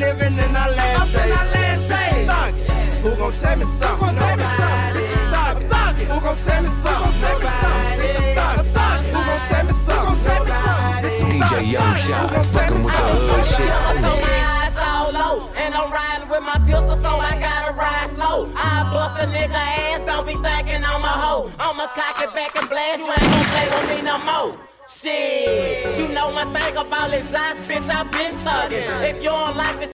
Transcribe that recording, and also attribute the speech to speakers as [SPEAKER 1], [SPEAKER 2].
[SPEAKER 1] living in our last days. Who gon' tell me something? Nobody. Who gon' tell me something? Nobody. Who gon' tell me something? Nobody.
[SPEAKER 2] DJ Young Shot, fucking with the hood shit only.
[SPEAKER 3] All low, and I'm riding with my pistol, so I gotta ride slow. I bust a nigga ass, don't be thinking I'm a hoe. I'ma cock it back and blast, you ain't gon' play with me no more. Shit, you know my thing about it, Josh, bitch, I been thuggin'. If you don't like the